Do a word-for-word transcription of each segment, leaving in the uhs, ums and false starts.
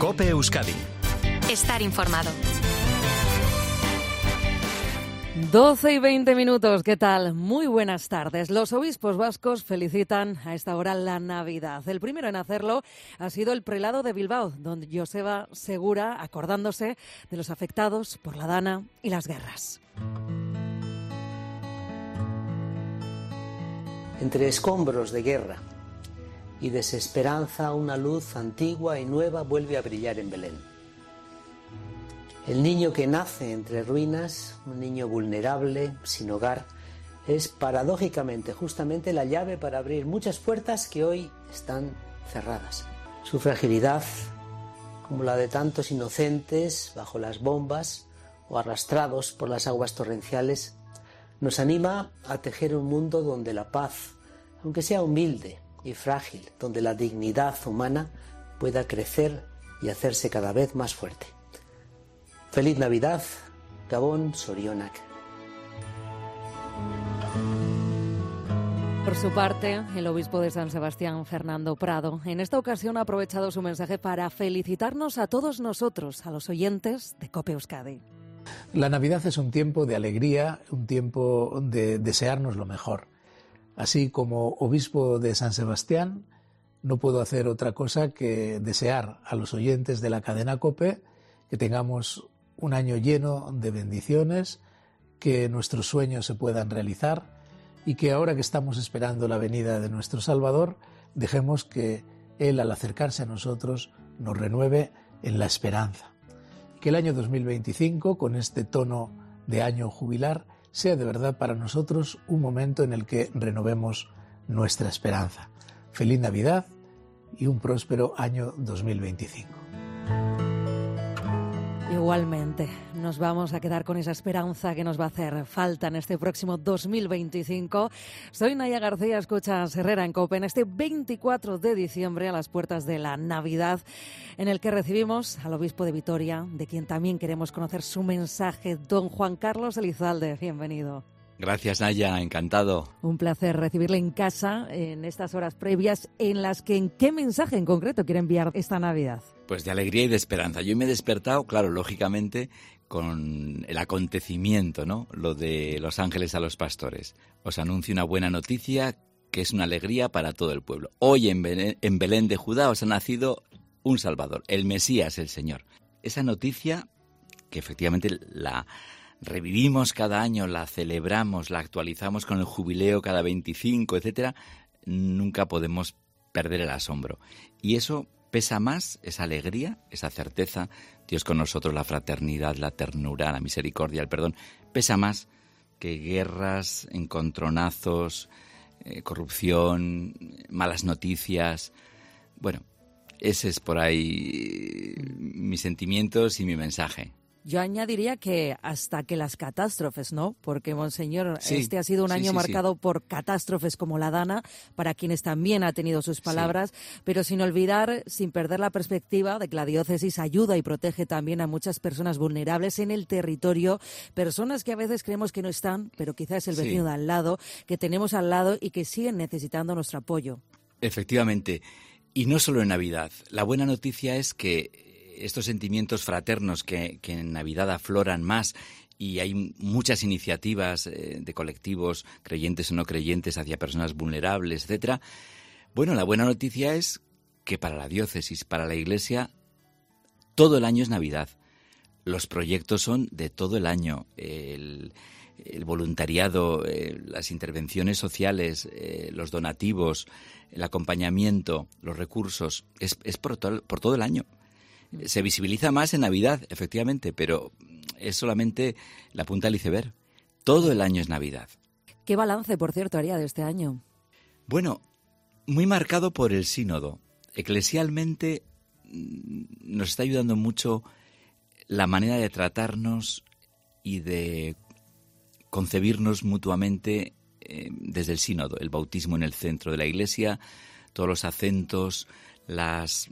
COPE Euskadi. Estar informado. doce y veinte minutos, ¿qué tal? Muy buenas tardes. Los obispos vascos felicitan a esta hora la Navidad. El primero en hacerlo ha sido el prelado de Bilbao, don Joseba Segura, acordándose de los afectados por la Dana y las guerras. Entre escombros de guerra y desesperanza, una luz antigua y nueva vuelve a brillar en Belén. El niño que nace entre ruinas, un niño vulnerable, sin hogar, es paradójicamente justamente la llave para abrir muchas puertas que hoy están cerradas. Su fragilidad, como la de tantos inocentes bajo las bombas o arrastrados por las aguas torrenciales, nos anima a tejer un mundo donde la paz, aunque sea humilde y frágil, donde la dignidad humana pueda crecer y hacerse cada vez más fuerte. Feliz Navidad, Gabón Sorionak. Por su parte, el obispo de San Sebastián, Fernando Prado, en esta ocasión ha aprovechado su mensaje para felicitarnos a todos nosotros, a los oyentes de COPE Euskadi. La Navidad es un tiempo de alegría, un tiempo de desearnos lo mejor. Así como obispo de San Sebastián, no puedo hacer otra cosa que desear a los oyentes de la cadena COPE que tengamos un año lleno de bendiciones, que nuestros sueños se puedan realizar y que ahora que estamos esperando la venida de nuestro Salvador, dejemos que Él, al acercarse a nosotros, nos renueve en la esperanza. Que el año dos mil veinticinco, con este tono de año jubilar, sea de verdad para nosotros un momento en el que renovemos nuestra esperanza. Feliz Navidad y un próspero año dos mil veinticinco. Igualmente, nos vamos a quedar con esa esperanza que nos va a hacer falta en este próximo dos mil veinticinco. Soy Naya García, escuchas Herrera en COPE en este veinticuatro de diciembre, a las puertas de la Navidad, en el que recibimos al obispo de Vitoria, de quien también queremos conocer su mensaje, don Juan Carlos Elizalde. Bienvenido. Gracias, Naya, encantado. Un placer recibirle en casa en estas horas previas en las que, ¿en qué mensaje en concreto quiere enviar esta Navidad? Pues de alegría y de esperanza. Yo me he despertado, claro, lógicamente, con el acontecimiento, ¿no? Lo de los ángeles a los pastores. Os anuncio una buena noticia que es una alegría para todo el pueblo. Hoy en Belén, en Belén de Judá os ha nacido un Salvador, el Mesías, el Señor. Esa noticia, que efectivamente la revivimos cada año, la celebramos, la actualizamos con el jubileo cada veinticinco, etcétera, nunca podemos perder el asombro. Y eso pesa más, esa alegría, esa certeza, Dios con nosotros, la fraternidad, la ternura, la misericordia, el perdón, pesa más que guerras, encontronazos, eh, corrupción, malas noticias. Bueno, ese es por ahí mis sentimientos y mi mensaje. Yo añadiría que hasta que las catástrofes, ¿no? Porque, Monseñor, sí, este ha sido un sí, año sí, marcado sí. por catástrofes como la Dana, para quienes también ha tenido sus palabras, sí. Pero sin olvidar, sin perder la perspectiva de que la diócesis ayuda y protege también a muchas personas vulnerables en el territorio, personas que a veces creemos que no están, pero quizás es el vecino sí. de al lado, que tenemos al lado y que siguen necesitando nuestro apoyo. Efectivamente, y no solo en Navidad. La buena noticia es que estos sentimientos fraternos que, que en Navidad afloran más, y hay muchas iniciativas eh, de colectivos, creyentes o no creyentes, hacia personas vulnerables, etcétera. Bueno, la buena noticia es que para la diócesis, para la Iglesia, todo el año es Navidad. Los proyectos son de todo el año. El, el voluntariado, eh, las intervenciones sociales, eh, los donativos, el acompañamiento, los recursos, es, es por, todo, por todo el año. Se visibiliza más en Navidad, efectivamente, pero es solamente la punta del iceberg. Todo el año es Navidad. ¿Qué balance, por cierto, haría de este año? Bueno, muy marcado por el sínodo. Eclesialmente nos está ayudando mucho la manera de tratarnos y de concebirnos mutuamente eh, desde el sínodo, el bautismo en el centro de la Iglesia, todos los acentos, las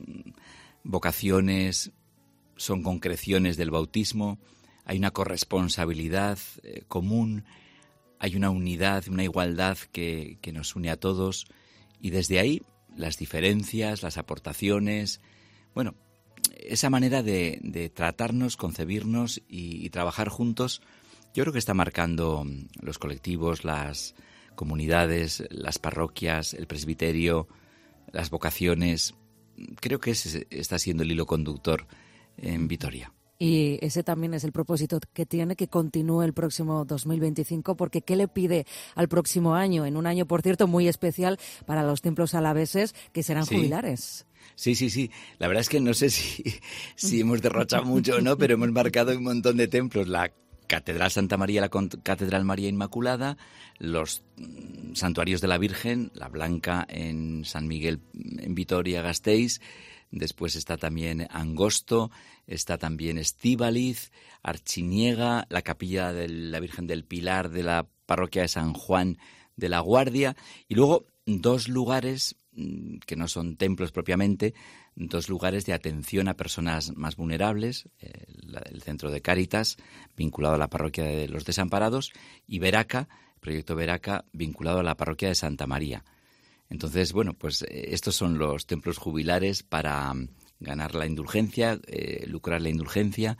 vocaciones son concreciones del bautismo, hay una corresponsabilidad eh, común, hay una unidad, una igualdad que, que nos une a todos, y desde ahí las diferencias, las aportaciones, bueno, esa manera de, de tratarnos, concebirnos y, y trabajar juntos, yo creo que está marcando los colectivos, las comunidades, las parroquias, el presbiterio, las vocaciones. Creo que ese está siendo el hilo conductor en Vitoria. Y ese también es el propósito que tiene, que continúe el próximo dos mil veinticinco, porque ¿qué le pide al próximo año? En un año, por cierto, muy especial para los templos alaveses, que serán sí. jubilares. Sí, sí, sí. La verdad es que no sé si, si hemos derrochado mucho o no, pero hemos marcado un montón de templos. La Catedral Santa María, la Catedral María Inmaculada, los santuarios de la Virgen, la Blanca en San Miguel en Vitoria-Gasteiz. Después está también Angosto, está también Estíbaliz, Archiniega, la capilla de la Virgen del Pilar de la parroquia de San Juan de la Guardia, y luego dos lugares que no son templos propiamente, dos lugares de atención a personas más vulnerables, el, el centro de Cáritas, vinculado a la parroquia de los Desamparados, y Veraca, el proyecto Veraca, vinculado a la parroquia de Santa María. Entonces, bueno, pues estos son los templos jubilares para ganar la indulgencia, eh, lucrar la indulgencia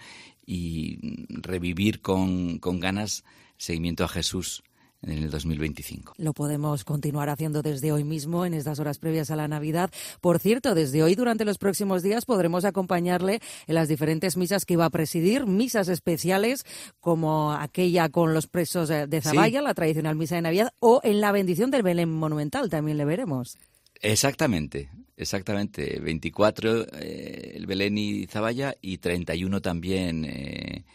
y revivir con, con ganas el seguimiento a Jesús en el dos mil veinticinco. Lo podemos continuar haciendo desde hoy mismo, en estas horas previas a la Navidad. Por cierto, desde hoy, durante los próximos días, podremos acompañarle en las diferentes misas que iba a presidir, misas especiales, como aquella con los presos de Zaballa, sí. La tradicional misa de Navidad, o en la bendición del Belén monumental, también le veremos. Exactamente, exactamente. veinticuatro eh, el Belén y Zaballa, y treinta y uno también eh,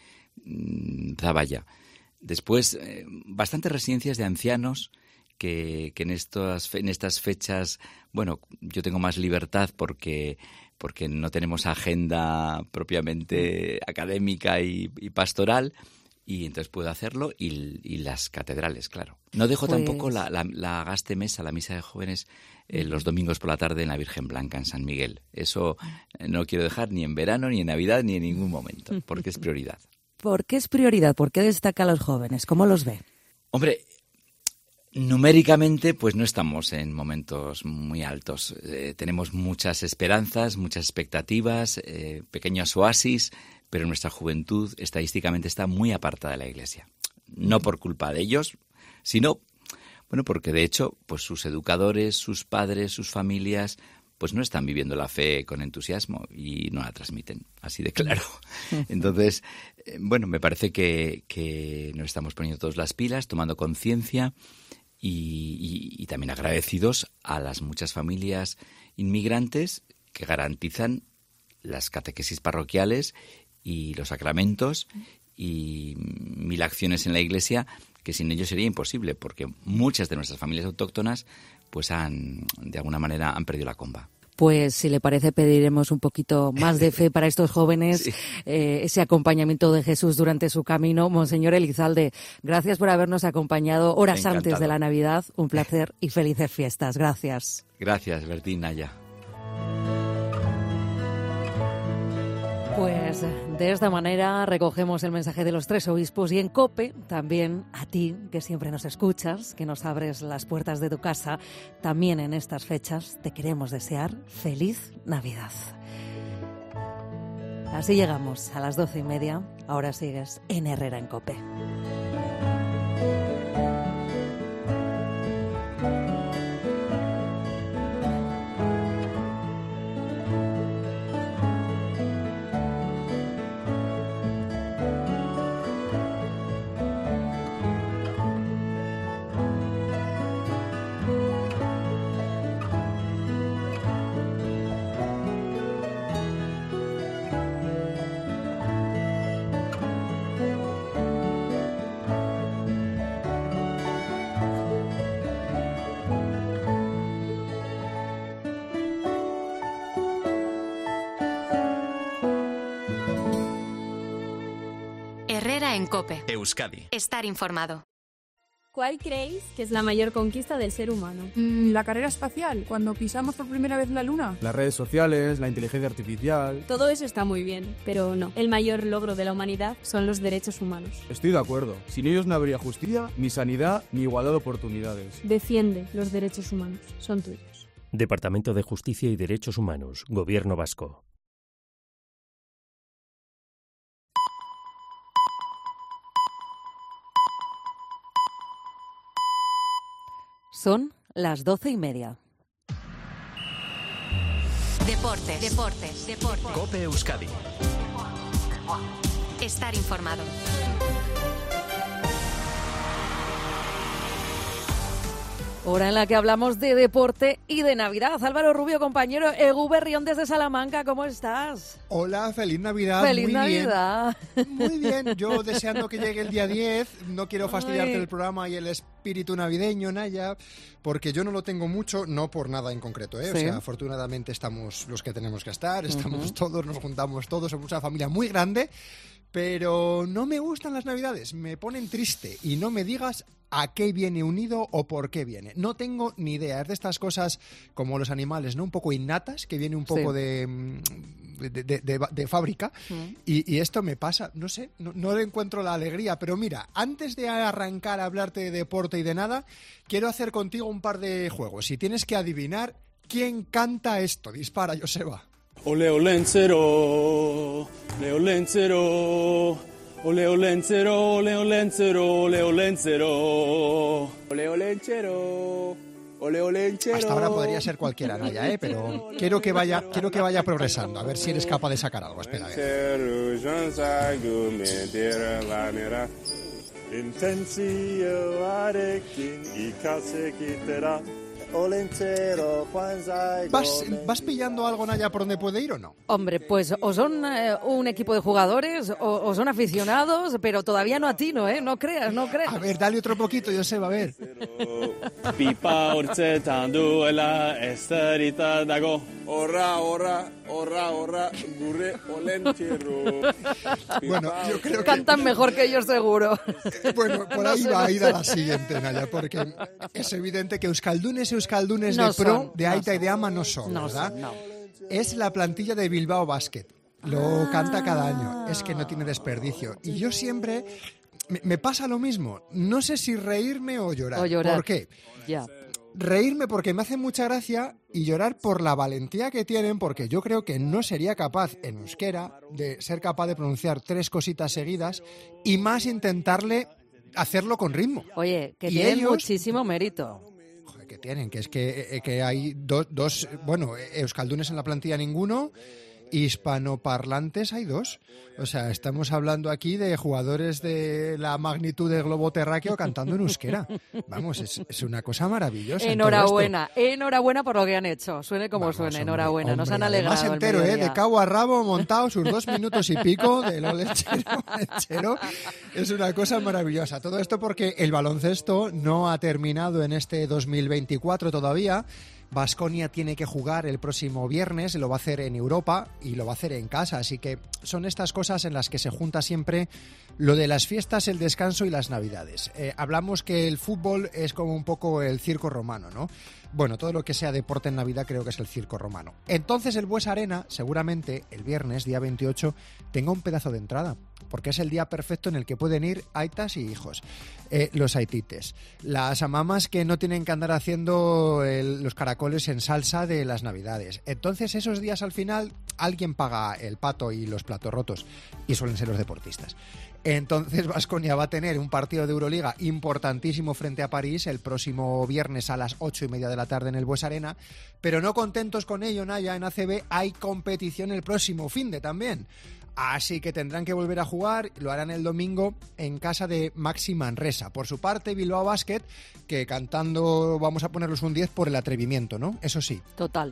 Zaballa. Después, eh, bastantes residencias de ancianos que, que en, estas, en estas fechas, bueno, yo tengo más libertad porque, porque no tenemos agenda propiamente académica y, y pastoral, y entonces puedo hacerlo, y, y las catedrales, claro. No dejo pues... tampoco la, la, la gaste mesa, la misa de jóvenes, eh, los domingos por la tarde en la Virgen Blanca, en San Miguel. Eso no lo quiero dejar ni en verano, ni en Navidad, ni en ningún momento, porque es prioridad. ¿Por qué es prioridad? ¿Por qué destaca a los jóvenes? ¿Cómo los ve? Hombre, numéricamente pues no estamos en momentos muy altos. Eh, tenemos muchas esperanzas, muchas expectativas, eh, pequeños oasis, pero nuestra juventud estadísticamente está muy apartada de la Iglesia. No por culpa de ellos, sino, bueno, porque de hecho pues sus educadores, sus padres, sus familias, pues no están viviendo la fe con entusiasmo y no la transmiten, así de claro. Entonces, eh, bueno, me parece que, que nos estamos poniendo todas las pilas, tomando conciencia y, y, y también agradecidos a las muchas familias inmigrantes que garantizan las catequesis parroquiales y los sacramentos y mil acciones en la Iglesia que sin ellos sería imposible, porque muchas de nuestras familias autóctonas pues han, de alguna manera, han perdido la comba. Pues si le parece, pediremos un poquito más de fe para estos jóvenes, sí. eh, ese acompañamiento de Jesús durante su camino. Monseñor Elizalde, gracias por habernos acompañado horas Encantado. Antes de la Navidad. Un placer y felices fiestas. Gracias. Gracias, Bertín, Naya. Pues de esta manera recogemos el mensaje de los tres obispos, y en COPE también a ti, que siempre nos escuchas, que nos abres las puertas de tu casa, también en estas fechas te queremos desear feliz Navidad. Así llegamos a las doce y media, ahora sigues en Herrera en COPE. Herrera en COPE. Euskadi. Estar informado. ¿Cuál creéis que es la mayor conquista del ser humano? Mm, la carrera espacial, cuando pisamos por primera vez la Luna. Las redes sociales, la inteligencia artificial... Todo eso está muy bien, pero no. El mayor logro de la humanidad son los derechos humanos. Estoy de acuerdo. Sin ellos no habría justicia, ni sanidad, ni igualdad de oportunidades. Defiende los derechos humanos. Son tuyos. Departamento de Justicia y Derechos Humanos, Gobierno Vasco. Son las doce y media. Deportes, deportes, deportes. COPE Euskadi. Estar informado. Hora en la que hablamos de deporte y de Navidad. Álvaro Rubio, compañero, Egu Berrión desde Salamanca, ¿cómo estás? Hola, feliz Navidad. ¡Feliz muy Navidad! Bien. Muy bien, yo deseando que llegue el día diez, no quiero fastidiarte Ay. el programa y el espíritu navideño, Naya, porque yo no lo tengo mucho, no por nada en concreto, ¿eh? Sí. O sea, afortunadamente estamos los que tenemos que estar, estamos Uh-huh. todos, nos juntamos todos, somos una familia muy grande, pero no me gustan las Navidades, me ponen triste y no me digas a qué viene unido o por qué viene. No tengo ni idea. Es de estas cosas como los animales, ¿no? Un poco innatas, que viene un poco Sí. de, de, de, de- de fábrica. Mm. Y, y esto me pasa, no sé, no, no le encuentro la alegría. Pero mira, antes de arrancar a hablarte de deporte y de nada, quiero hacer contigo un par de juegos. Si tienes que adivinar quién canta esto, dispara, Joseba. Ole olencero, ole olencero, ole olencero, ole olencero, ole olencero, ole olencero, ole olencero. Hasta ahora podría ser cualquiera, Naya, ¿eh? Pero quiero que vaya, quiero que vaya progresando, a ver si eres capaz de sacar algo. Espera, a ver. ¿Vas, ¿Vas pillando algo, Naya, por dónde puede ir o no? Hombre, pues o son eh, un equipo de jugadores o, o son aficionados, pero todavía no atino, ¿eh? No creas, no creas. A ver, dale otro poquito, Joseba, a ver. Pipa hortzetan duela esterita dago. Horra, horra, horra, horra, gurre olentzero. Bueno, yo creo que... Cantan mejor que yo, seguro. Bueno, por No ahí sé, va no a ir a sé. la siguiente, Naya, porque es evidente que Euskaldunes, Euskaldunes No de pro, son, de no Aita y son. de Ama no son, No ¿verdad? son, no. Es la plantilla de Bilbao Basket. Lo Ah. canta cada año. Es que no tiene desperdicio. Y yo siempre... Me, me pasa lo mismo. No sé si reírme o llorar. O llorar. ¿Por qué? Ya. Reírme porque me hace mucha gracia y llorar por la valentía que tienen, porque yo creo que no sería capaz en euskera de ser capaz de pronunciar tres cositas seguidas y más intentarle hacerlo con ritmo. Oye, que Y tienen ellos- muchísimo mérito. Joder, que tienen, que es que, eh, que hay do- dos, bueno, euskaldunes en la plantilla ninguno, hispanoparlantes hay dos. O sea, estamos hablando aquí de jugadores de la magnitud del globo terráqueo cantando en euskera. Vamos, es, es una cosa maravillosa. en todo Enhorabuena, enhorabuena por lo que han hecho. Suene como Vamos, suene, hombre, enhorabuena. Nos hombre, han alegrado. además el entero, ¿eh? mediodía. De cabo a rabo, montado sus dos minutos y pico de lo lechero, lechero. Es una cosa maravillosa. Todo esto porque el baloncesto no ha terminado en este dos mil veinticuatro todavía. Baskonia tiene que jugar el próximo viernes, lo va a hacer en Europa y lo va a hacer en casa, así que son estas cosas en las que se junta siempre lo de las fiestas, el descanso y las navidades. Eh, hablamos que el fútbol es como un poco el circo romano, ¿no? Bueno, todo lo que sea deporte en Navidad creo que es el circo romano. Entonces el Bues Arena, seguramente el viernes, día veintiocho, tenga un pedazo de entrada, porque es el día perfecto en el que pueden ir aitas y hijos, eh, los aitites, las amamas que no tienen que andar haciendo el- los caracoles en salsa de las Navidades. Entonces esos días al final alguien paga el pato y los platos rotos, y suelen ser los deportistas. Entonces Baskonia va a tener un partido de Euroliga importantísimo frente a París el próximo viernes a las ocho y media de la tarde en el Bues Arena, pero no contentos con ello, Naya, en A C B hay competición el próximo finde también. Así que tendrán que volver a jugar, lo harán el domingo en casa de Maxi Manresa. Por su parte, Bilbao Basket, que cantando vamos a ponerlos un diez por el atrevimiento, ¿no? Eso sí. Total.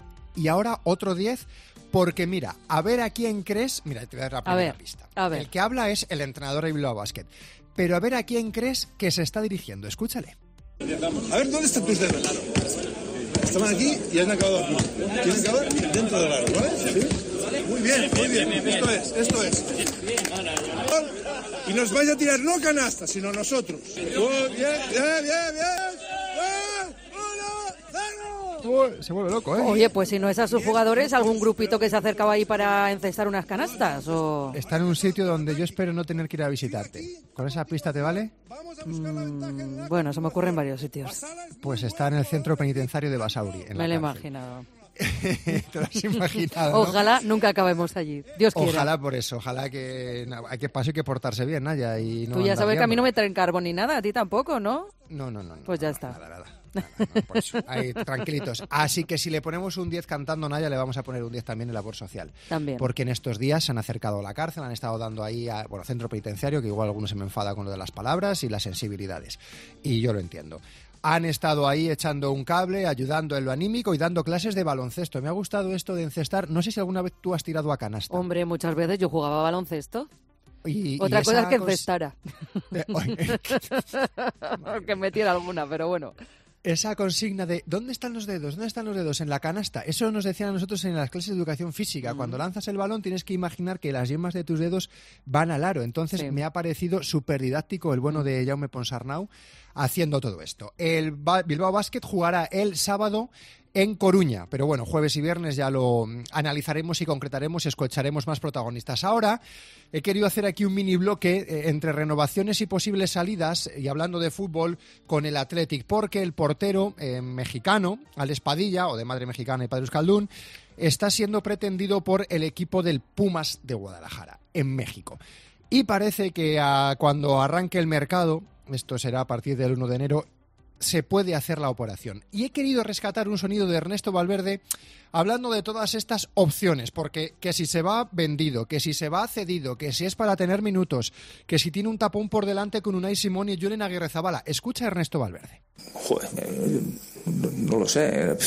Y ahora otro diez, porque mira, a ver a quién crees... Mira, te voy a dar la A primera ver, pista. a ver. El que habla es el entrenador de Bilbao Basket. Pero a ver a quién crees que se está dirigiendo. Escúchale. A ver, ¿dónde están tus dedos? Estaban aquí y han acabado aquí. Tienen que acabar dentro del aro, ¿vale? ¿Sí? Muy bien, muy bien. Esto es, esto es. Y nos vais a tirar no canasta, sino nosotros. Muy bien, bien, bien, bien. ¡Eh! ¡Uno, cero! Se vuelve loco, ¿eh? Oye, pues si no es a sus jugadores, algún grupito que se acercaba ahí para encestar unas canastas o... Está en un sitio donde yo espero no tener que ir a visitarte. ¿Con esa pista te vale? Mm, bueno, se me ocurre en varios sitios. Pues está en el centro penitenciario de Basauri. En Me lo he la cárcel. imaginado. Te lo has imaginado, ¿no? Ojalá nunca acabemos allí. Dios quiera. Ojalá por eso, ojalá que no, hay que paso y que portarse bien, Naya. Y no Tú ya andar sabes que a mí liando. no me traen carbón ni nada, a ti tampoco, ¿no? No, no, no. no Pues ya no, está. Nada, nada. no, por eso, ahí, tranquilitos. Así que si le ponemos un diez cantando Naya, le vamos a poner un diez también en labor social. También. Porque en estos días se han acercado a la cárcel, han estado dando ahí, a, bueno, centro penitenciario, que igual algunos se me enfada con lo de las palabras y las sensibilidades. Y yo lo entiendo. Han estado ahí echando un cable, ayudando en lo anímico y dando clases de baloncesto. Me ha gustado esto de encestar. No sé si alguna vez tú has tirado a canasta. Hombre, muchas veces yo jugaba a baloncesto. Y, Otra y cosa es que cos... encestara. Que metiera alguna, pero bueno. Esa consigna de ¿dónde están los dedos? ¿Dónde están los dedos? En la canasta. Eso nos decían a nosotros en las clases de educación física. Mm. Cuando lanzas el balón tienes que imaginar que las yemas de tus dedos van al aro. Entonces sí. Me ha parecido súper didáctico el bueno de Jaume Ponsarnau haciendo todo esto. El Bilbao Basket jugará el sábado en Coruña, pero bueno, jueves y viernes ya lo analizaremos y concretaremos y escucharemos más protagonistas. Ahora he querido hacer aquí un mini bloque eh, entre renovaciones y posibles salidas, y hablando de fútbol, con el Athletic, porque el portero eh, mexicano, Alex Padilla, o de madre mexicana y padre euskaldún, está siendo pretendido por el equipo del Pumas de Guadalajara, en México. Y parece que a, cuando arranque el mercado, esto será a partir del uno de enero, se puede hacer la operación. Y he querido rescatar un sonido de Ernesto Valverde hablando de todas estas opciones, porque que si se va vendido, que si se va cedido, que si es para tener minutos, que si tiene un tapón por delante con Unai Simón y Julen Aguirrezabala. Escucha a Ernesto Valverde. Joder, no, no lo sé.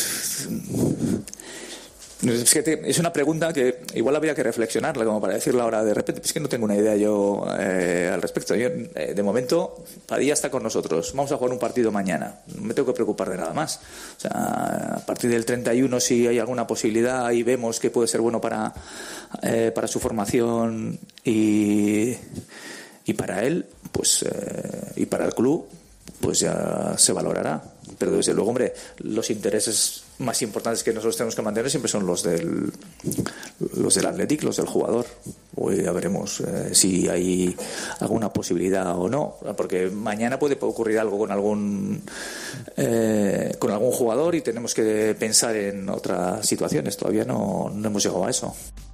Es que te, es una pregunta que igual habría que reflexionarla como para decirla ahora de repente. Es que no tengo una idea yo eh, al respecto. Yo, eh, de momento, Padilla está con nosotros. Vamos a jugar un partido mañana. No me tengo que preocupar de nada más. O sea, a partir del treinta y uno, si hay alguna posibilidad y vemos que puede ser bueno para, eh, para su formación y, y para él, pues eh, y para el club, pues ya se valorará. Pero desde luego, hombre, los intereses más importantes que nosotros tenemos que mantener siempre son los del los del Athletic, los del jugador. Hoy ya veremos eh, si hay alguna posibilidad o no, porque mañana puede ocurrir algo con algún eh, con algún jugador y tenemos que pensar en otras situaciones. Todavía no, no hemos llegado a eso.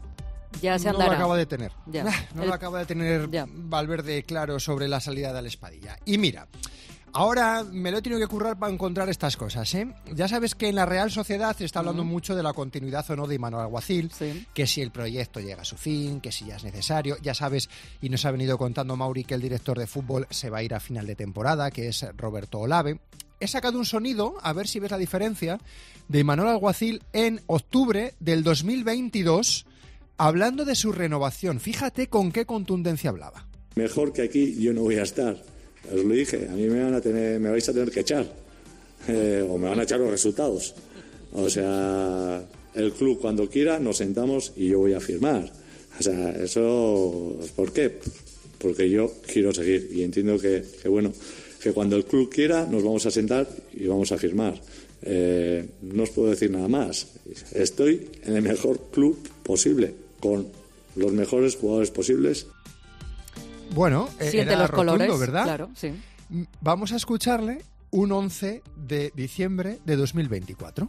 Ya se no andará. lo acaba de tener. Ya. No El... lo acaba de tener ya. Valverde claro sobre la salida de Alex Padilla. Y mira, ahora me lo he tenido que currar para encontrar estas cosas, ¿eh? Ya sabes que en la Real Sociedad se está hablando uh-huh. mucho de la continuidad o no de Imanol Alguacil, sí. que si el proyecto llega a su fin, que si ya es necesario. Ya sabes, y nos ha venido contando Mauri, que el director de fútbol se va a ir a final de temporada, que es Roberto Olave. He sacado un sonido, a ver si ves la diferencia, de Imanol Alguacil en octubre del dos mil veintidós, hablando de su renovación. Fíjate con qué contundencia hablaba. Mejor que aquí yo no voy a estar. Os lo dije, a mí me van a tener, me vais a tener que echar, eh, o me van a echar los resultados. O sea, el club cuando quiera nos sentamos y yo voy a firmar. O sea, eso, ¿por qué? Porque yo quiero seguir y entiendo que, que bueno, que cuando el club quiera nos vamos a sentar y vamos a firmar. Eh, no os puedo decir nada más. Estoy en el mejor club posible, con los mejores jugadores posibles. Bueno, siente era los rotundo, colores, ¿verdad? Claro, sí. Vamos a escucharle un once de diciembre de dos mil veinticuatro.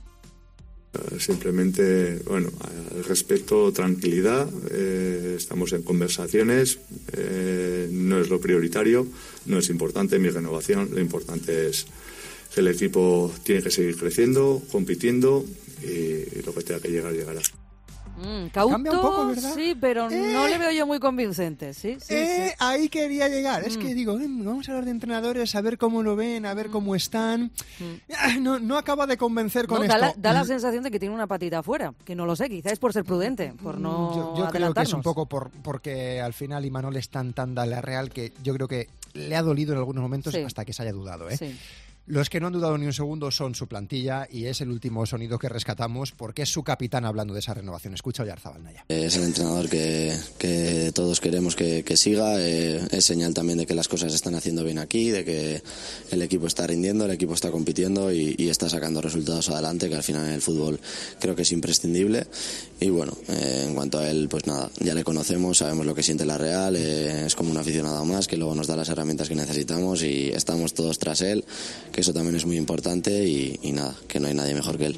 Simplemente, bueno, al respecto, tranquilidad, eh, estamos en conversaciones, eh, no es lo prioritario, no es importante mi renovación, lo importante es que el equipo tiene que seguir creciendo, compitiendo y lo que tenga que llegar, llegará. Mm, cauto, cambia un poco, ¿verdad? Sí, pero eh, no le veo yo muy convincente. Sí, sí, eh, sí. Ahí quería llegar. Mm. Es que digo, eh, vamos a hablar de entrenadores, a ver cómo lo ven, a ver mm. cómo están. Mm. No, no acaba de convencer con no, esto. Da la, da la sensación de que tiene una patita afuera, que no lo sé, quizás es por ser prudente, por no Yo, yo creo que es un poco por porque al final Imanol es tan tan de la Real que yo creo que le ha dolido en algunos momentos sí. hasta que se haya dudado, ¿eh? Sí. Los que no han dudado ni un segundo son su plantilla y es el último sonido que rescatamos porque es su capitán hablando de esa renovación. Escucha a Oyarzabal Naya. Es el entrenador que, que todos queremos que, que siga. Eh, es señal también de que las cosas se están haciendo bien aquí, de que el equipo está rindiendo, el equipo está compitiendo y, y está sacando resultados adelante, que al final en el fútbol creo que es imprescindible. Y bueno, eh, en cuanto a él, pues nada, ya le conocemos, sabemos lo que siente la Real, eh, es como un aficionado más que luego nos da las herramientas que necesitamos y estamos todos tras él, que eso también es muy importante y, y nada, que no hay nadie mejor que él.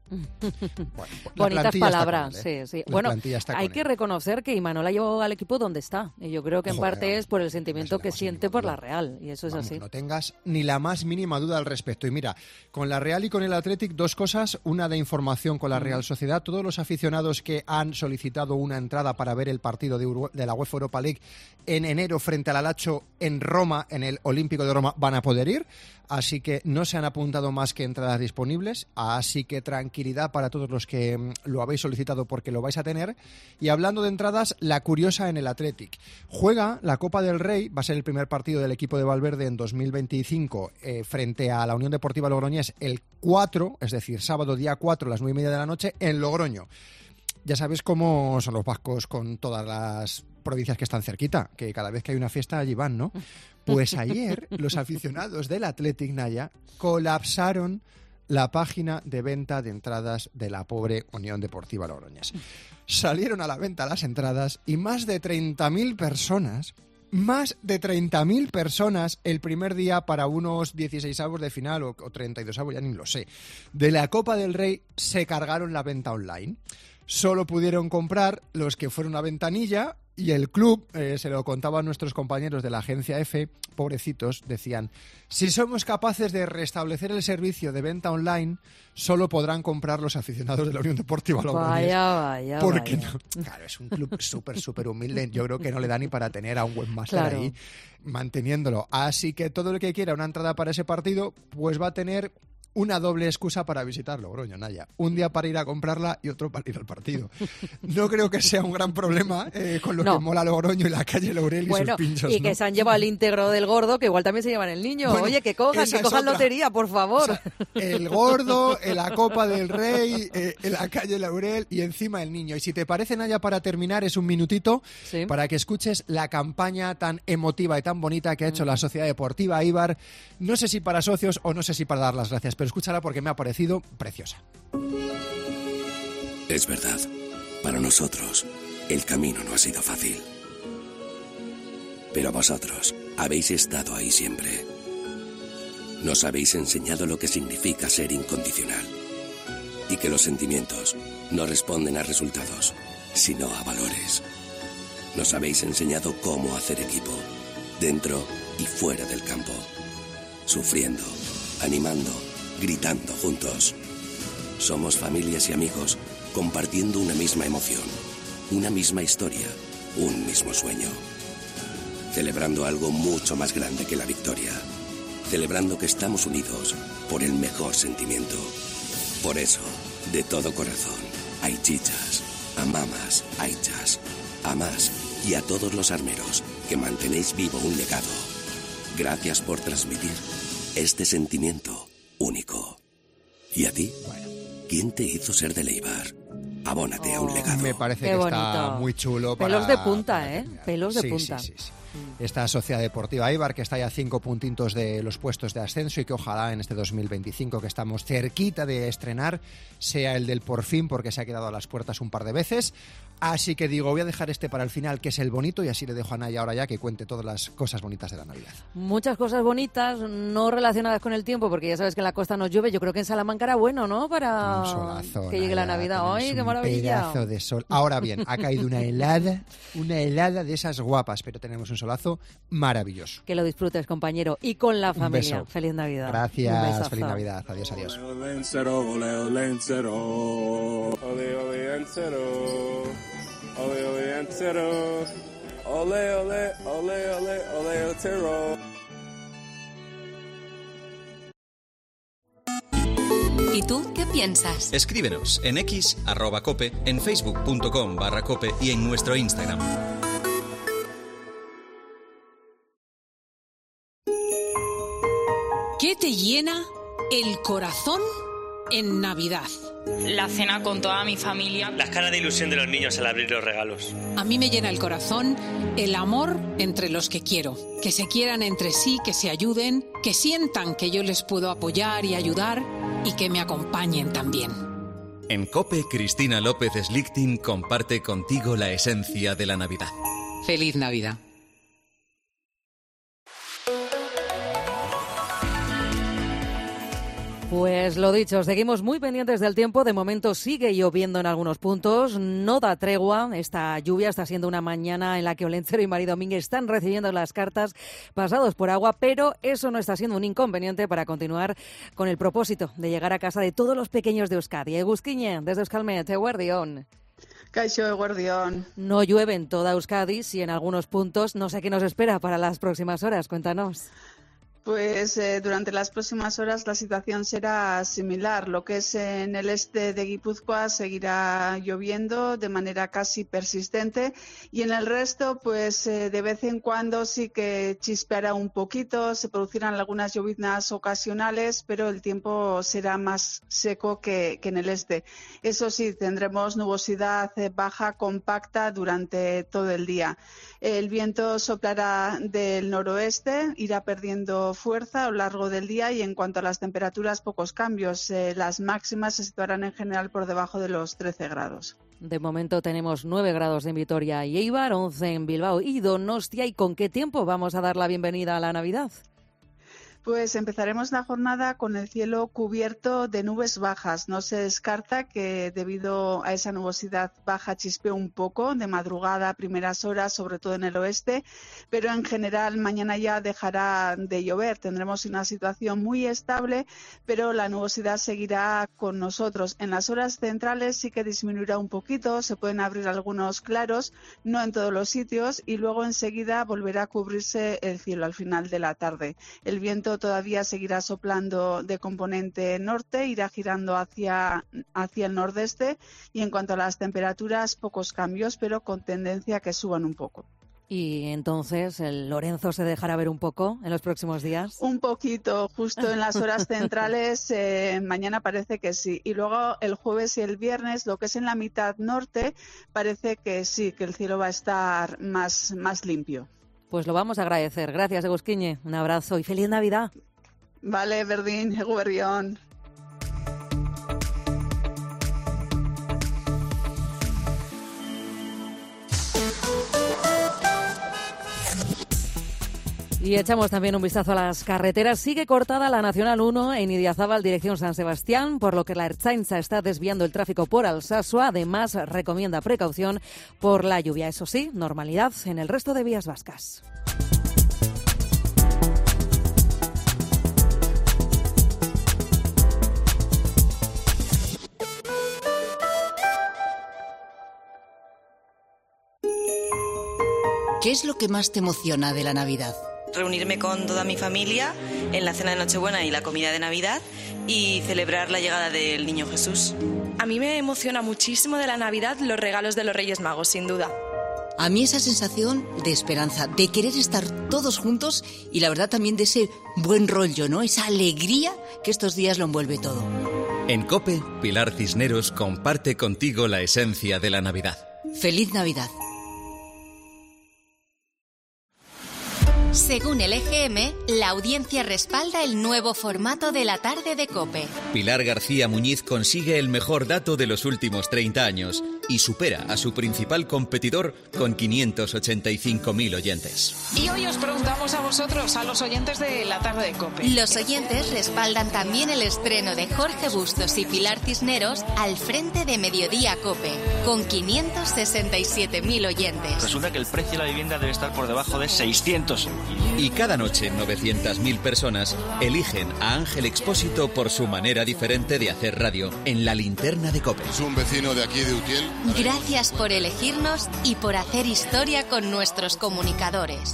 Bueno, la Bonitas plantilla está palabras, con él, ¿eh? sí, sí. La Bueno, plantilla está hay con que él. reconocer que Imanol ha llevado al equipo donde está. Y yo creo que en Joder, parte es por el sentimiento que siente por la Real. Y eso es Vamos, así. no tengas ni la más mínima duda al respecto. Y mira, con la Real y con el Athletic, dos cosas. Una de información con la Real Sociedad. Todos los aficionados que han solicitado una entrada para ver el partido de, Uru- de la UEFA Europa League en enero frente al Alacho en Roma, en el Olímpico de Roma, van a poder ir. Así que no se han apuntado más que entradas disponibles. Así que tranquilidad para todos los que mm, lo habéis solicitado porque lo vais a tener. Y hablando de entradas, la curiosa en el Athletic. Juega la Copa del Rey, va a ser el primer partido del equipo de Valverde en dos mil veinticinco eh, frente a la Unión Deportiva Logroñés el cuatro, es decir, sábado día cuatro a las nueve y media de la noche en Logroño. Ya sabes cómo son los vascos con todas las provincias que están cerquita, que cada vez que hay una fiesta allí van, ¿no? Pues ayer los aficionados del Athletic, Naya, colapsaron la página de venta de entradas de la pobre Unión Deportiva Logroñés. Salieron a la venta las entradas y más de treinta mil personas, más de treinta mil personas el primer día para unos dieciseisavos de final o, o treinta y dosavos, ya ni lo sé, de la Copa del Rey se cargaron la venta online. Solo pudieron comprar los que fueron a ventanilla y el club, eh, se lo contaban nuestros compañeros de la agencia F, pobrecitos, decían, si somos capaces de restablecer el servicio de venta online, solo podrán comprar los aficionados de la Unión Deportiva Logroñés. Vaya, vaya, ¿Por qué vaya. no? Claro, es un club súper, súper humilde. Yo creo que no le da ni para tener a un webmaster Claro. ahí manteniéndolo. Así que todo el que quiera una entrada para ese partido, pues va a tener una doble excusa para visitar Logroño, Naya. Un día para ir a comprarla y otro para ir al partido. No creo que sea un gran problema eh, con lo No. que mola Logroño y la calle Laurel y Bueno, sus pinchos, y ¿no? que se han llevado el íntegro del gordo, que igual también se llevan el niño. Bueno, Oye, que cojan, esa que es cojan otra. lotería, por favor. O sea, el gordo, eh, la Copa del Rey, eh, en la calle Laurel y encima el niño. Y si te parece, Naya, para terminar, es un minutito Sí. para que escuches la campaña tan emotiva y tan bonita que ha hecho la Sociedad Deportiva Eibar. No sé si para socios o no sé si para dar las gracias, pero escúchala porque me ha parecido preciosa. Es verdad, para nosotros el camino no ha sido fácil. Pero vosotros habéis estado ahí siempre. Nos habéis enseñado lo que significa ser incondicional. Y que los sentimientos no responden a resultados, sino a valores. Nos habéis enseñado cómo hacer equipo, dentro y fuera del campo. Sufriendo, animando, gritando juntos. Somos familias y amigos compartiendo una misma emoción, una misma historia, un mismo sueño. Celebrando algo mucho más grande que la victoria. Celebrando que estamos unidos por el mejor sentimiento. Por eso, de todo corazón, hay chichas, a mamas, a hichas, a más y a todos los armeros que mantenéis vivo un legado. Gracias por transmitir este sentimiento único. ¿Y a ti? ¿Quién te hizo ser de Eibar? Abónate a un legado. Me parece Qué que bonito. está muy chulo. Para, Pelos de punta, ¿eh? Pelos de Sí, punta. sí, sí, sí. Esta Sociedad Deportiva Eibar, que está ya a cinco puntitos de los puestos de ascenso y que ojalá en este dos mil veinticinco, que estamos cerquita de estrenar, sea el del por fin, porque se ha quedado a las puertas un par de veces. Así que digo, voy a dejar este para el final, que es el bonito, y así le dejo a Naya ahora ya que cuente todas las cosas bonitas de la Navidad. Muchas cosas bonitas, no relacionadas con el tiempo, porque ya sabes que en la costa nos llueve. Yo creo que en Salamanca era bueno, ¿no? Para Un solazo, que llegue la Naya, Navidad. tenemos ¡Ay, qué un maravilla! pedazo de sol. Ahora bien, ha caído una helada, una helada de esas guapas, pero tenemos un solazo maravilloso. Que lo disfrutes, compañero, y con la Un familia. beso. Feliz Navidad. Un Gracias, besazo. feliz Navidad. Adiós, adiós. Ole, Encero, ole, ole, Encero. Ole, ole, Encero. Ole, ole, Encero. Ole, ole, ole, ole, ole, Encero. ¿Y tú qué piensas? Escríbenos en X, arroba cope, en facebook.com barra cope y en nuestro Instagram. ¿Qué te llena el corazón en Navidad? La cena con toda mi familia. Las caras de ilusión de los niños al abrir los regalos. A mí me llena el corazón el amor entre los que quiero. Que se quieran entre sí, que se ayuden, que sientan que yo les puedo apoyar y ayudar y que me acompañen también. En COPE, Cristina López Slichting comparte contigo la esencia de la Navidad. Feliz Navidad. Pues lo dicho, seguimos muy pendientes del tiempo. De momento sigue lloviendo en algunos puntos, no da tregua. Esta lluvia está siendo una mañana en la que Olentzero y Mari Domínguez están recibiendo las cartas pasados por agua, pero eso no está siendo un inconveniente para continuar con el propósito de llegar a casa de todos los pequeños de Euskadi. Eguzquiñe, desde Euskalmet, eguerdión. Kaixo, eguerdión. No llueve en toda Euskadi, sí en algunos puntos. No sé qué nos espera para las próximas horas, cuéntanos. Pues eh, durante las próximas horas la situación será similar. Lo que es en el este de Guipúzcoa seguirá lloviendo de manera casi persistente y en el resto, pues eh, de vez en cuando sí que chispeará un poquito, se producirán algunas lloviznas ocasionales, pero el tiempo será más seco que, que en el este. Eso sí, tendremos nubosidad baja compacta durante todo el día. El viento soplará del noroeste, irá perdiendo fuerza a lo largo del día y en cuanto a las temperaturas, pocos cambios. Eh, las máximas se situarán en general por debajo de los trece grados. De momento tenemos nueve grados en Vitoria y Eibar, once en Bilbao y Donostia. ¿Y con qué tiempo vamos a dar la bienvenida a la Navidad? Pues empezaremos la jornada con el cielo cubierto de nubes bajas. No se descarta que debido a esa nubosidad baja chispee un poco de madrugada a primeras horas, sobre todo en el oeste, pero en general mañana ya dejará de llover. Tendremos una situación muy estable, pero la nubosidad seguirá con nosotros. En las horas centrales sí que disminuirá un poquito, se pueden abrir algunos claros, no en todos los sitios, y luego enseguida volverá a cubrirse el cielo al final de la tarde. El viento todavía seguirá soplando de componente norte, irá girando hacia, hacia el nordeste y en cuanto a las temperaturas, pocos cambios, pero con tendencia a que suban un poco. ¿Y entonces el Lorenzo se dejará ver un poco en los próximos días? Un poquito, justo en las horas centrales, eh, mañana parece que sí. Y luego el jueves y el viernes, lo que es en la mitad norte, parece que sí, que el cielo va a estar más, más limpio. Pues lo vamos a agradecer. Gracias, Eguzquiñe. Un abrazo y feliz Navidad. Vale, Berdín, eguberrión. Y echamos también un vistazo a las carreteras. Sigue cortada la Nacional uno en Idiazábal, dirección San Sebastián, por lo que la Ertzaintza está desviando el tráfico por Alsasua. Además, recomienda precaución por la lluvia. Eso sí, normalidad en el resto de vías vascas. ¿Qué es lo que más te emociona de la Navidad? Reunirme con toda mi familia en la cena de Nochebuena y la comida de Navidad y celebrar la llegada del Niño Jesús. A mí me emociona muchísimo de la Navidad los regalos de los Reyes Magos, sin duda. A mí esa sensación de esperanza, de querer estar todos juntos y la verdad también de ese buen rollo, ¿no? Esa alegría que estos días lo envuelve todo. En COPE, Pilar Cisneros comparte contigo la esencia de la Navidad. ¡Feliz Navidad! Según el E G M, la audiencia respalda el nuevo formato de la tarde de COPE. Pilar García Muñiz consigue el mejor dato de los últimos treinta años y supera a su principal competidor con quinientos ochenta y cinco mil oyentes. Y hoy os preguntamos a vosotros, a los oyentes de la tarde de COPE. Los oyentes respaldan también el estreno de Jorge Bustos y Pilar Cisneros al frente de Mediodía COPE, con quinientos sesenta y siete mil oyentes. Resulta que el precio de la vivienda debe estar por debajo de seiscientos. Y cada noche novecientas mil personas eligen a Ángel Expósito por su manera diferente de hacer radio en la linterna de COPE. Es un vecino de aquí de Utiel. Gracias por elegirnos y por hacer historia con nuestros comunicadores.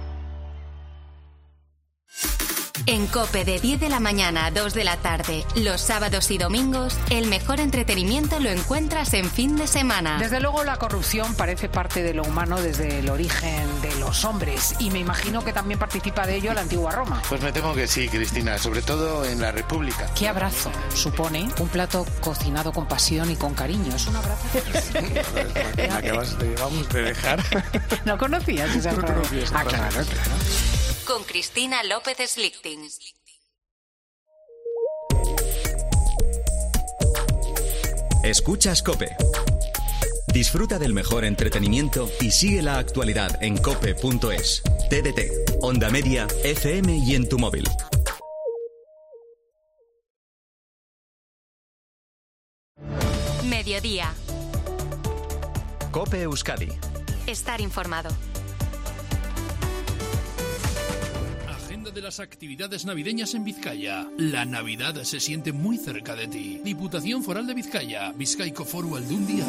En COPE de diez de la mañana a dos de la tarde, los sábados y domingos, el mejor entretenimiento lo encuentras en fin de semana. Desde luego la corrupción parece parte de lo humano desde el origen de los hombres y me imagino que también participa de ello la antigua Roma. Pues me temo que sí, Cristina, sobre todo en la República. ¿Qué abrazo supone un plato cocinado con pasión y con cariño? Es un abrazo. Me acabas de, vamos, de dejar. ¿No conocías esa frase? Ah, claro, claro. Con Cristina López Slichting. Escuchas COPE. Disfruta del mejor entretenimiento y sigue la actualidad en cope punto es. T D T, Onda Media, F M y en tu móvil. Mediodía. COPE Euskadi. Estar informado. Agenda de las actividades navideñas en Vizcaya. La Navidad se siente muy cerca de ti. Diputación Foral de Vizcaya. Bizkaiko Foru Aldundia.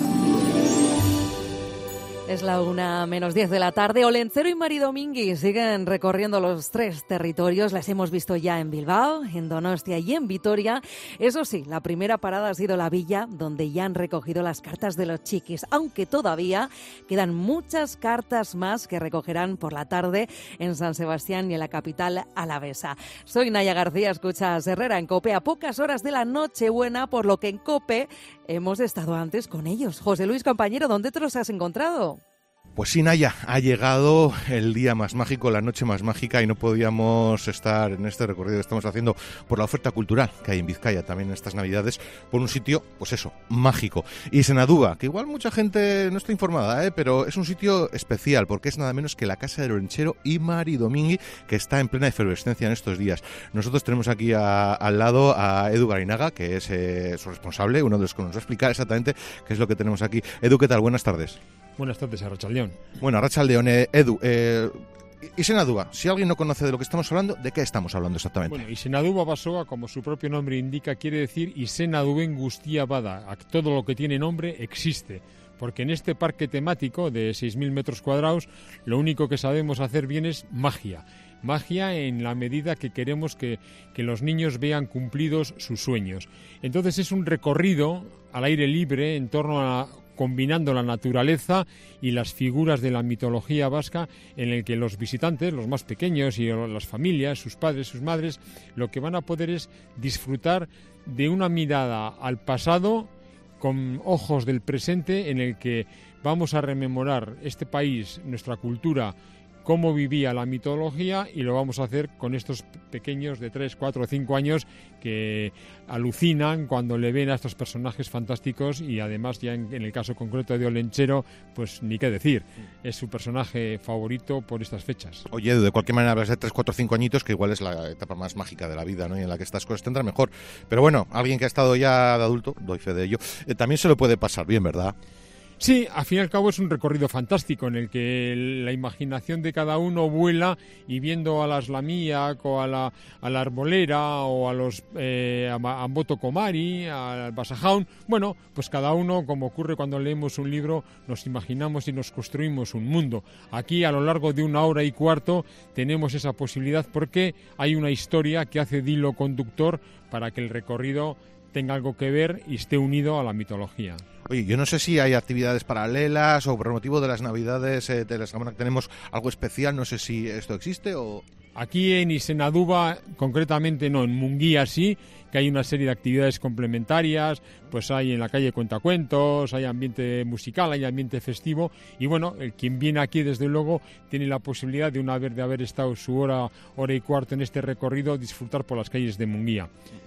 Es la una menos diez de la tarde. Olentzero y Maridomingui siguen recorriendo los tres territorios. Las hemos visto ya en Bilbao, en Donostia y en Vitoria. Eso sí, la primera parada ha sido la villa, donde ya han recogido las cartas de los chiquis, aunque todavía quedan muchas cartas más que recogerán por la tarde en San Sebastián y en la capital alavesa. Soy Naya García, escuchas Herrera en COPE, a pocas horas de la Nochebuena, por lo que en COPE hemos estado antes con ellos. José Luis, compañero, ¿dónde te los has encontrado? Pues sí, Naya, ha llegado el día más mágico, la noche más mágica, y no podíamos estar en este recorrido que estamos haciendo por la oferta cultural que hay en Vizcaya también en estas Navidades, por un sitio, pues eso, mágico. Y Senadúa, que igual mucha gente no está informada, ¿eh? pero es un sitio especial porque es nada menos que la Casa del Olentzero y Maridomingui, que está en plena efervescencia en estos días. Nosotros tenemos aquí a, al lado a Edu Garinaga, que es eh, su responsable, uno de los que nos va a explicar exactamente qué es lo que tenemos aquí. Edu, ¿qué tal? Buenas tardes. Buenas tardes, Arratsaldeon. Bueno, Arratsaldeon, eh, Edu, eh, Izenadúa, si alguien no conoce de lo que estamos hablando, ¿de qué estamos hablando exactamente? Bueno, Izenadúa Basoa, como su propio nombre indica, quiere decir Izenaduen Gustia Bada. Todo lo que tiene nombre existe. Porque en este parque temático de seis mil metros cuadrados, lo único que sabemos hacer bien es magia. Magia en la medida que queremos que, que los niños vean cumplidos sus sueños. Entonces es un recorrido al aire libre en torno a... combinando la naturaleza y las figuras de la mitología vasca, en el que los visitantes, los más pequeños y las familias, sus padres, sus madres, lo que van a poder es disfrutar de una mirada al pasado con ojos del presente, en el que vamos a rememorar este país, nuestra cultura, cómo vivía la mitología, y lo vamos a hacer con estos pequeños de tres, cuatro o cinco años que alucinan cuando le ven a estos personajes fantásticos, y además ya en, en el caso concreto de Olentzero, pues ni qué decir, es su personaje favorito por estas fechas. Oye, Edu, de cualquier manera hablas de tres, cuatro, cinco añitos, que igual es la etapa más mágica de la vida, ¿no? Y en la que estas cosas tendrán mejor. Pero bueno, alguien que ha estado ya de adulto, doy fe de ello, eh, también se lo puede pasar bien, ¿verdad? Sí, al fin y al cabo es un recorrido fantástico en el que la imaginación de cada uno vuela, y viendo a la Slamiak o a la, a la Arbolera o a los eh, a Amboto Komari, al Basajaun, bueno, pues cada uno, como ocurre cuando leemos un libro, nos imaginamos y nos construimos un mundo. Aquí, a lo largo de una hora y cuarto, tenemos esa posibilidad porque hay una historia que hace de hilo conductor para que el recorrido tenga algo que ver y esté unido a la mitología. Oye, yo no sé si hay actividades paralelas o por motivo de las Navidades eh, de la semana que tenemos algo especial, no sé si esto existe o... Aquí en Izenadúa, concretamente no, en Munguía sí, que hay una serie de actividades complementarias, pues hay en la calle Cuentacuentos, hay ambiente musical, hay ambiente festivo, y bueno, el quien viene aquí desde luego tiene la posibilidad de, una vez de haber estado su hora, hora y cuarto en este recorrido, disfrutar por las calles de Munguía.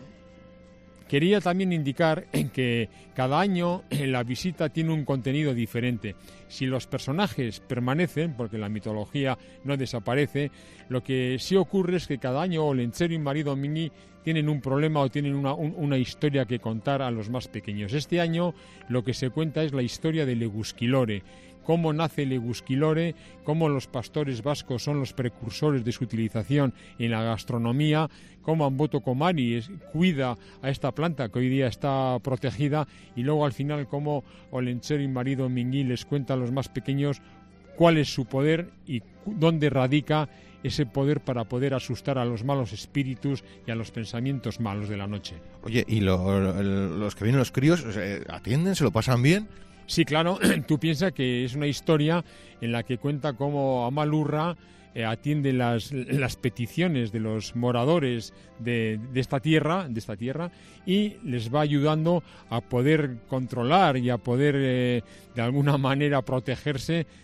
Quería también indicar que cada año la visita tiene un contenido diferente. Si los personajes permanecen, porque la mitología no desaparece, lo que sí ocurre es que cada año Olentzero y Maridomingui tienen un problema o tienen una, un, una historia que contar a los más pequeños. Este año lo que se cuenta es la historia de Legusquilore. Cómo nace el Egusquilore, cómo los pastores vascos son los precursores de su utilización en la gastronomía, cómo Amboto Komari es, cuida a esta planta que hoy día está protegida, y luego al final cómo Olentzero y Maridomingui les cuenta a los más pequeños cuál es su poder y dónde radica ese poder para poder asustar a los malos espíritus y a los pensamientos malos de la noche. Oye, ¿y lo, los que vienen los críos atienden, se lo pasan bien? Sí, claro, tú piensas que es una historia en la que cuenta cómo Amalurra eh, atiende las, las peticiones de los moradores de, de esta tierra, de esta tierra, y les va ayudando a poder controlar y a poder eh, de alguna manera protegerse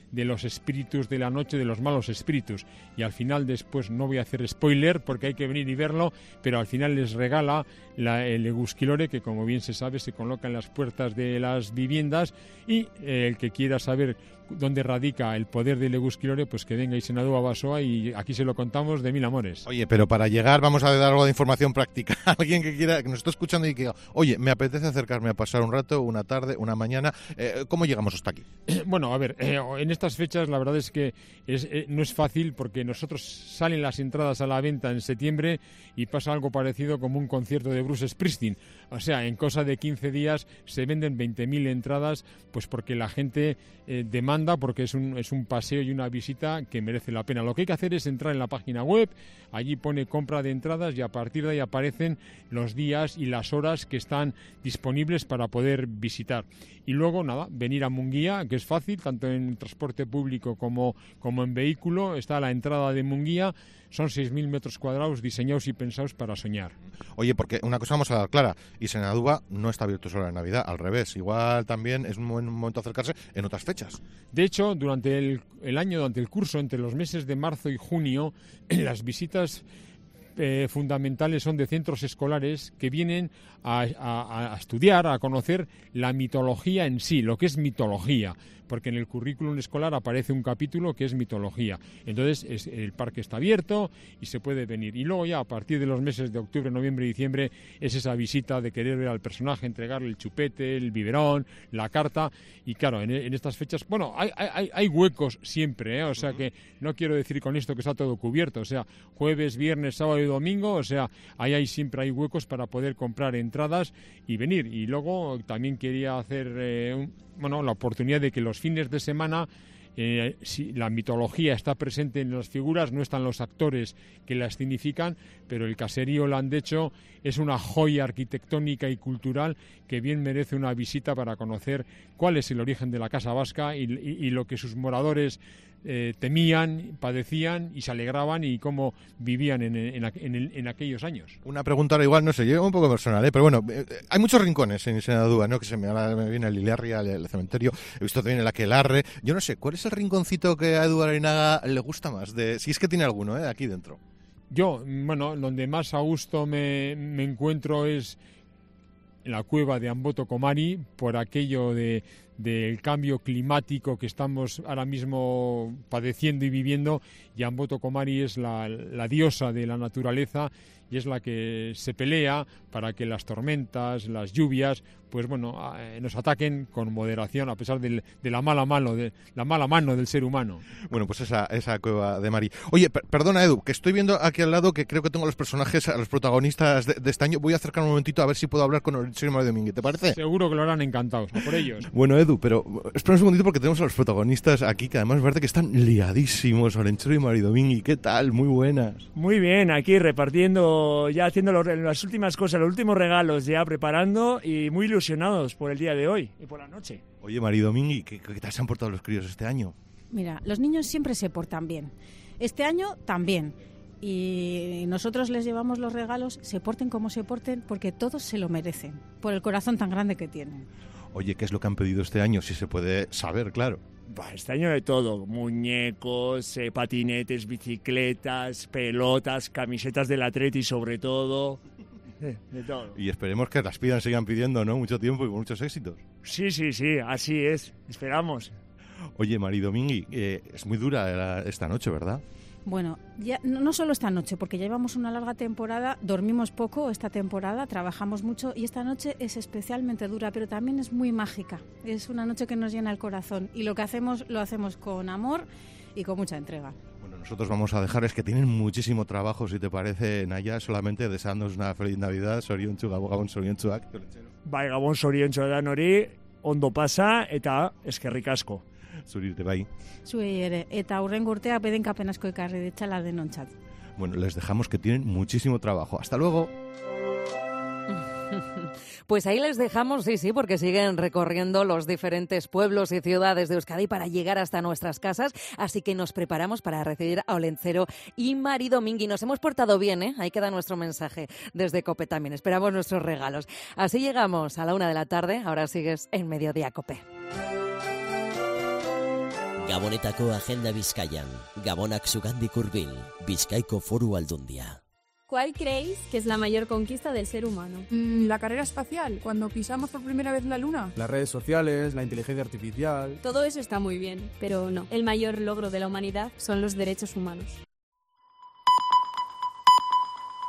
de los espíritus de la noche, de los malos espíritus. Y al final después, no voy a hacer spoiler porque hay que venir y verlo, pero al final les regala la, el Egusquilore, que como bien se sabe se coloca en las puertas de las viviendas, y eh, el que quiera saber dónde radica el poder del Egusquilore, pues que venga y se Senadúa Basoa, y aquí se lo contamos de mil amores. Oye, pero para llegar vamos a dar algo de información práctica. Alguien que quiera, que nos está escuchando y que diga, oye, me apetece acercarme a pasar un rato, una tarde, una mañana, eh, ¿cómo llegamos hasta aquí? Bueno, a ver, eh, en estas fechas la verdad es que es, eh, no es fácil, porque nosotros salen las entradas a la venta en septiembre y pasa algo parecido como un concierto de Bruce Springsteen. O sea, en cosa de quince días se venden veinte mil entradas, pues porque la gente eh, demanda, porque es un, es un paseo y una visita que merece la pena. Lo que hay que hacer es entrar en la página web, allí pone compra de entradas y a partir de ahí aparecen los días y las horas que están disponibles para poder visitar. Y luego, nada, venir a Munguía, que es fácil, tanto en transporte público como, como en vehículo. Está la entrada de Munguía, son seis mil metros cuadrados diseñados y pensados para soñar. Oye, porque una cosa vamos a dar clara, y Senadúa no está abierto solo en Navidad, al revés, igual también es un buen momento acercarse en otras fechas. De hecho, durante el, el año, durante el curso, entre los meses de marzo y junio, las visitas Eh, fundamentales son de centros escolares que vienen a, a, a estudiar, a conocer la mitología en sí, lo que es mitología, porque en el currículum escolar aparece un capítulo que es mitología. Entonces es, el parque está abierto y se puede venir. Y luego ya a partir de los meses de octubre, noviembre y diciembre es esa visita de querer ver al personaje, entregarle el chupete, el biberón, la carta. Y claro, en, en estas fechas, bueno, hay, hay, hay huecos siempre, ¿eh? O sea que no quiero decir con esto que está todo cubierto. O sea, jueves, viernes, sábado y domingo, o sea, ahí hay, siempre hay huecos para poder comprar entradas y venir. Y luego también quería hacer eh, un, bueno, la oportunidad de que los fines de semana, eh, si la mitología está presente en las figuras, no están los actores que la escenifican, pero el caserío Landecho es una joya arquitectónica y cultural que bien merece una visita para conocer cuál es el origen de la Casa Vasca y, y, y lo que sus moradores Eh, temían, padecían y se alegraban y cómo vivían en, en, en, el, en aquellos años. Una pregunta ahora igual, no sé, yo un poco personal, ¿eh? Pero bueno, eh, hay muchos rincones en Senadúa, ¿no? Que se me, ahora me viene el Liliarria, el, el cementerio, he visto también el Aquelarre. Yo no sé, ¿cuál es el rinconcito que a Edu Areinaga le gusta más? De, si es que tiene alguno, ¿eh? Aquí dentro. Yo, bueno, donde más a gusto me, me encuentro es en la cueva de Amboto Comari, por aquello de del cambio climático que estamos ahora mismo padeciendo y viviendo, y Amboto Comari es la, la diosa de la naturaleza y es la que se pelea para que las tormentas, las lluvias, pues bueno, eh, nos ataquen con moderación a pesar del, de la mala mano de la mala mano del ser humano. Bueno, pues esa esa cueva de Mari. Oye, per perdona Edu, que estoy viendo aquí al lado que creo que tengo a los personajes, a los protagonistas de, de este año. Voy a acercar un momentito a ver si puedo hablar con el señor Mario Domínguez, ¿te parece? Seguro que lo harán encantados, a por ellos. Bueno, Edu, pero espera un segundito porque tenemos a los protagonistas aquí que además me parece que están liadísimos. Olenchero y Mario Domínguez, ¿qué tal? Muy buenas. Muy bien, aquí repartiendo, ya haciendo los, las últimas cosas, los últimos regalos, ya preparando y muy ilusionados por el día de hoy y por la noche. Oye, Mario Domínguez, ¿qué, qué tal se han portado los críos este año? Mira, los niños siempre se portan bien. Este año también. Y nosotros les llevamos los regalos, se porten como se porten, porque todos se lo merecen, por el corazón tan grande que tienen. Oye, ¿qué es lo que han pedido este año? Si se puede saber, claro. Bah, este año de todo, muñecos, eh, patinetes, bicicletas, pelotas, camisetas del Atleti sobre todo, eh, de todo. Y esperemos que las pidan, sigan pidiendo, ¿no? Mucho tiempo y con muchos éxitos. Sí, sí, sí, así es, esperamos. Oye, Mari Domínguez, eh, es muy dura la, esta noche, ¿verdad? Bueno, ya no solo esta noche, porque ya llevamos una larga temporada, dormimos poco esta temporada, trabajamos mucho y esta noche es especialmente dura, pero también es muy mágica. Es una noche que nos llena el corazón y lo que hacemos lo hacemos con amor y con mucha entrega. Bueno, nosotros vamos a dejarles que tienen muchísimo trabajo, si te parece, Naya, solamente deseándonos una feliz Navidad, soriontsu, gabon soriontsuak. Bai, gabon soriontsu da nori, ondo pasa eta eskerrik asko. Zurirte bai. Zuei ere, eta hurrengo urtea bedenkapen asko ekarri ditzala denontzat. Bueno, les dejamos que tienen muchísimo trabajo. Hasta luego. Pues ahí les dejamos, sí, sí, porque siguen recorriendo los diferentes pueblos y ciudades de Euskadi para llegar hasta nuestras casas, así que nos preparamos para recibir a Olentzero y Mari Domínguez. Nos hemos portado bien, ¿eh? Ahí queda nuestro mensaje desde COPE también. Esperamos nuestros regalos. Así llegamos a la una de la tarde. Ahora sigues en Mediodía COPE. Gabonetako agenda Bizkaian, Gabonak zugandik hurbil, Bizkaiko Foru Aldundia. ¿Cuál creéis que es la mayor conquista del ser humano? Mm, la carrera espacial, cuando pisamos por primera vez la luna. Las redes sociales, la inteligencia artificial. Todo eso está muy bien, pero no. El mayor logro de la humanidad son los derechos humanos.